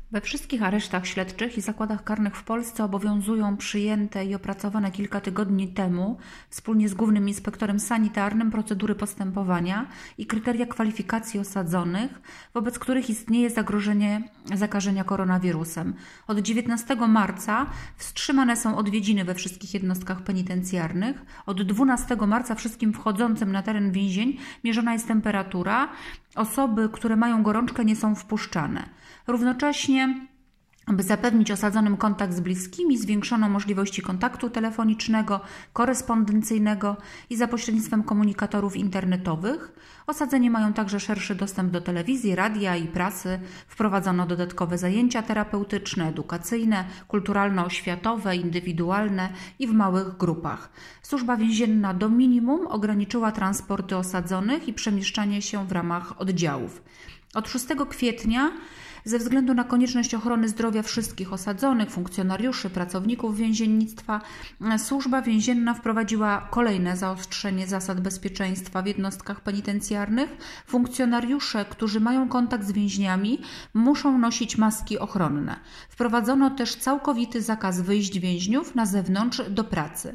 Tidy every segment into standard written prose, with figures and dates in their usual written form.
We wszystkich aresztach śledczych i zakładach karnych w Polsce obowiązują przyjęte i opracowane kilka tygodni temu wspólnie z Głównym Inspektorem Sanitarnym procedury postępowania i kryteria kwalifikacji osadzonych, wobec których istnieje zagrożenie zakażenia koronawirusem. Od 19 marca wstrzymane są odwiedziny we wszystkich jednostkach penitencjarnych. Od 12 marca wszystkim wchodzącym na teren więzień mierzona jest temperatura. Osoby, które mają gorączkę, nie są wpuszczane. Równocześnie, aby zapewnić osadzonym kontakt z bliskimi, zwiększono możliwości kontaktu telefonicznego, korespondencyjnego i za pośrednictwem komunikatorów internetowych. Osadzeni mają także szerszy dostęp do telewizji, radia i prasy. Wprowadzono dodatkowe zajęcia terapeutyczne, edukacyjne, kulturalno-oświatowe, indywidualne i w małych grupach. Służba więzienna do minimum ograniczyła transporty osadzonych i przemieszczanie się w ramach oddziałów. Od 6 kwietnia ze względu na konieczność ochrony zdrowia wszystkich osadzonych, funkcjonariuszy, pracowników więziennictwa, Służba Więzienna wprowadziła kolejne zaostrzenie zasad bezpieczeństwa w jednostkach penitencjarnych. Funkcjonariusze, którzy mają kontakt z więźniami, muszą nosić maski ochronne. Wprowadzono też całkowity zakaz wyjść więźniów na zewnątrz do pracy.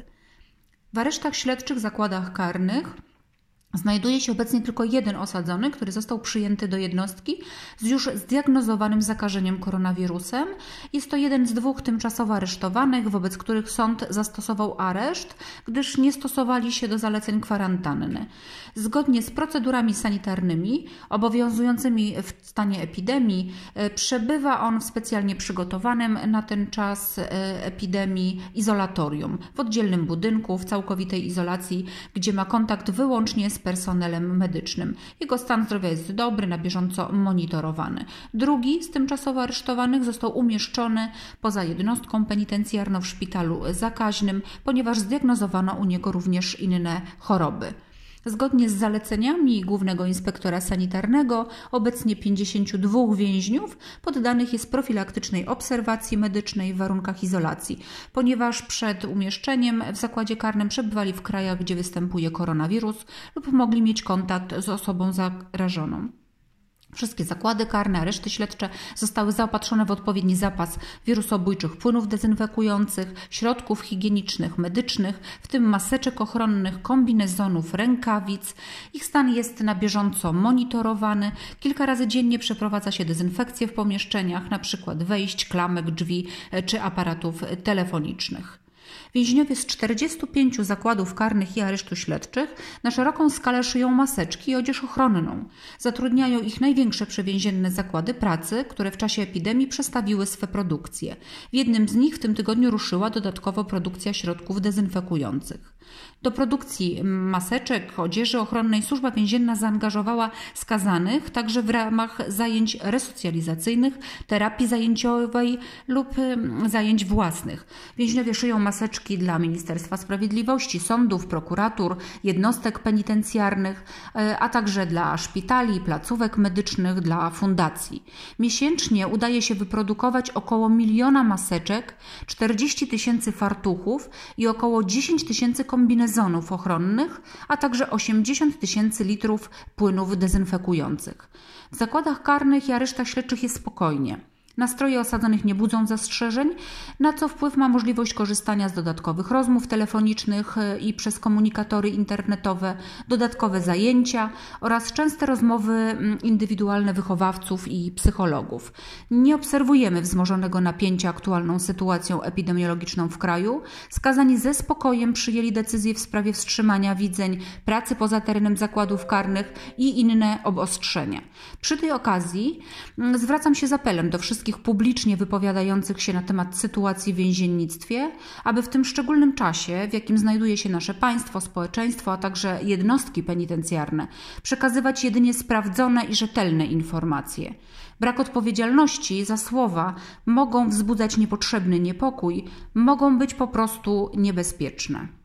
W aresztach śledczych, zakładach karnych znajduje się obecnie tylko jeden osadzony, który został przyjęty do jednostki z już zdiagnozowanym zakażeniem koronawirusem. Jest to jeden z 2 tymczasowo aresztowanych, wobec których sąd zastosował areszt, gdyż nie stosowali się do zaleceń kwarantanny. Zgodnie z procedurami sanitarnymi obowiązującymi w stanie epidemii przebywa on w specjalnie przygotowanym na ten czas epidemii izolatorium, w oddzielnym budynku, w całkowitej izolacji, gdzie ma kontakt wyłącznie z personelem medycznym. Jego stan zdrowia jest dobry, na bieżąco monitorowany. Drugi z tymczasowo aresztowanych został umieszczony poza jednostką penitencjarną w szpitalu zakaźnym, ponieważ zdiagnozowano u niego również inne choroby. Zgodnie z zaleceniami Głównego Inspektora Sanitarnego obecnie 52 więźniów poddanych jest profilaktycznej obserwacji medycznej w warunkach izolacji, ponieważ przed umieszczeniem w zakładzie karnym przebywali w krajach, gdzie występuje koronawirus lub mogli mieć kontakt z osobą zarażoną. Wszystkie zakłady karne, areszty śledcze zostały zaopatrzone w odpowiedni zapas wirusobójczych płynów dezynfekujących, środków higienicznych, medycznych, w tym maseczek ochronnych, kombinezonów, rękawic. Ich stan jest na bieżąco monitorowany. Kilka razy dziennie przeprowadza się dezynfekcję w pomieszczeniach, np. wejść, klamek, drzwi czy aparatów telefonicznych. Więźniowie z 45 zakładów karnych i aresztów śledczych na szeroką skalę szyją maseczki i odzież ochronną. Zatrudniają ich największe przewięzienne zakłady pracy, które w czasie epidemii przestawiły swe produkcje. W jednym z nich w tym tygodniu ruszyła dodatkowo produkcja środków dezynfekujących. Do produkcji maseczek, odzieży ochronnej Służba Więzienna zaangażowała skazanych także w ramach zajęć resocjalizacyjnych, terapii zajęciowej lub zajęć własnych. Więźniowie szyją maseczki dla Ministerstwa Sprawiedliwości, sądów, prokuratur, jednostek penitencjarnych, a także dla szpitali, placówek medycznych, dla fundacji. Miesięcznie udaje się wyprodukować około 1 miliona maseczek, 40 000 fartuchów i około 10 000 kombinezonów ochronnych, a także 80 000 litrów płynów dezynfekujących. W zakładach karnych i aresztach śledczych jest spokojnie. Nastroje osadzonych nie budzą zastrzeżeń, na co wpływ ma możliwość korzystania z dodatkowych rozmów telefonicznych i przez komunikatory internetowe, dodatkowe zajęcia oraz częste rozmowy indywidualne wychowawców i psychologów. Nie obserwujemy wzmożonego napięcia aktualną sytuacją epidemiologiczną w kraju. Skazani ze spokojem przyjęli decyzję w sprawie wstrzymania widzeń, pracy poza terenem zakładów karnych i inne obostrzenia. Przy tej okazji zwracam się z apelem do wszystkich publicznie wypowiadających się na temat sytuacji w więziennictwie, aby w tym szczególnym czasie, w jakim znajduje się nasze państwo, społeczeństwo, a także jednostki penitencjarne, przekazywać jedynie sprawdzone i rzetelne informacje. Brak odpowiedzialności za słowa mogą wzbudzać niepotrzebny niepokój, mogą być po prostu niebezpieczne.